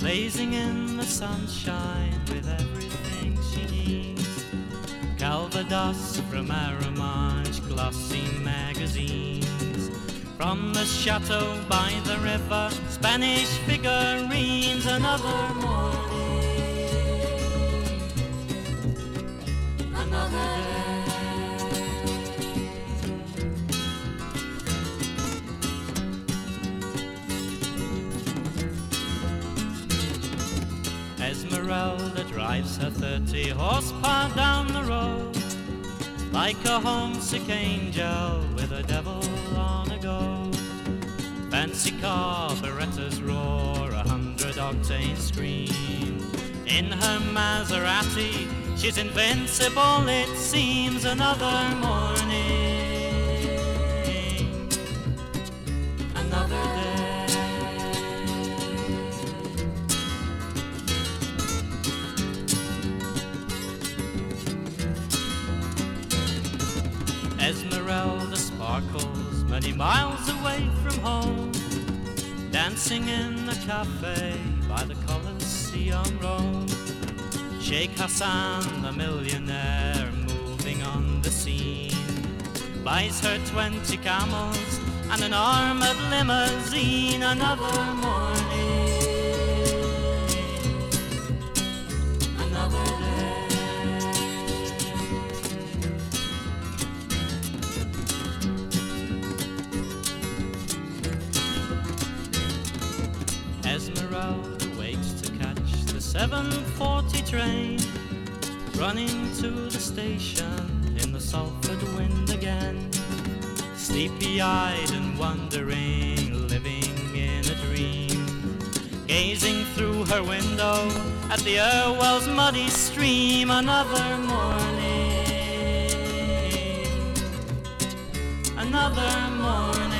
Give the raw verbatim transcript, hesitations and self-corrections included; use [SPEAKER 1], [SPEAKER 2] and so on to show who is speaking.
[SPEAKER 1] blazing in the sunshine with everything she needs. Calvados from Arromanche, glossy magazines. From the chateau by the river, Spanish figurines. Another morning, another day. Esmeralda drives her thirty horsepower down the road, like a homesick angel with a devil on a go. Fancy car, Berettas roar, a hundred octane scream. In her Maserati, she's invincible it seems. Another morning, another day. Esmeralda sparkles many miles away from home, dancing in a cafe by the Colosseum Rome. Sheikh Hassan, the millionaire, moving on the scene, buys her twenty camels and an armored limousine. Another morning, another day. Esmeralda waits to catch the seven forty train, running to the station in the Salford wind again. Sleepy-eyed and wondering, living in a dream, gazing through her window at the Irwell's muddy stream. Another morning, another morning.